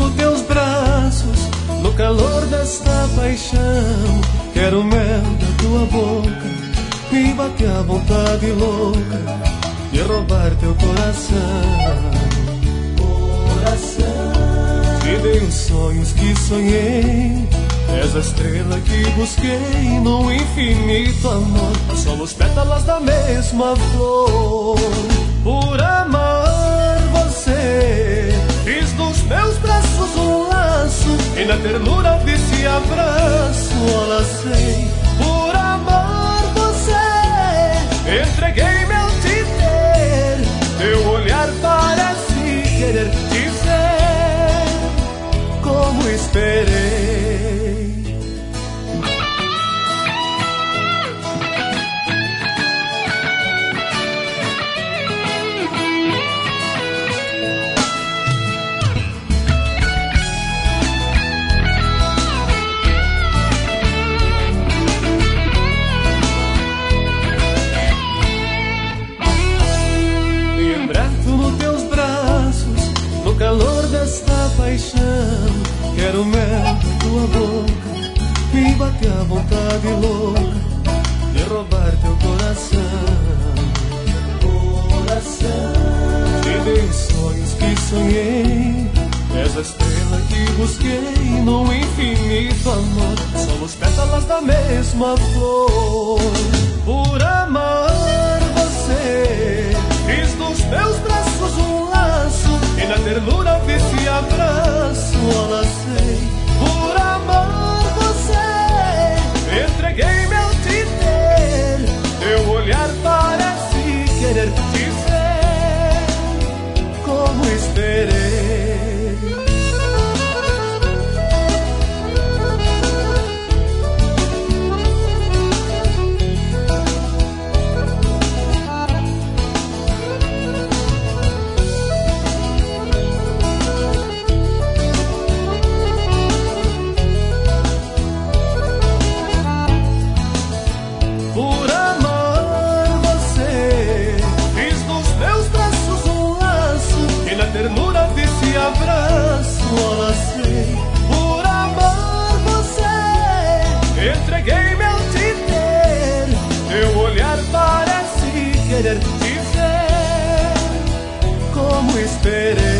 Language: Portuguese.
nos teus braços, no calor desta paixão. Quero o mel da tua boca, me bate a vontade louca de roubar teu coração. Te dei os sonhos que sonhei, és a estrela que busquei no infinito amor. Somos pétalas da mesma flor. Por amar você, fiz dos meus braços um laço, e na ternura desse abraço o lacei. Por amar você, entreguei meu te ter, teu olhar parece querer dizer como esperei. Calor desta paixão, quero o mel da tua boca, me bate a vontade louca de roubar teu coração. Te dei os sonhos que sonhei, és a estrela que busquei no infinito amor. Somos pétalas da mesma flor. Por amar você, fiz dos meus braços um laço, e na ternura desse abraço o lacei. Por amar você, entreguei meu te ter, teu olhar parece querer dizer como esperei. Abraço, o lacei. Por amar você, entreguei meu te ter, teu olhar parece querer dizer como esperei.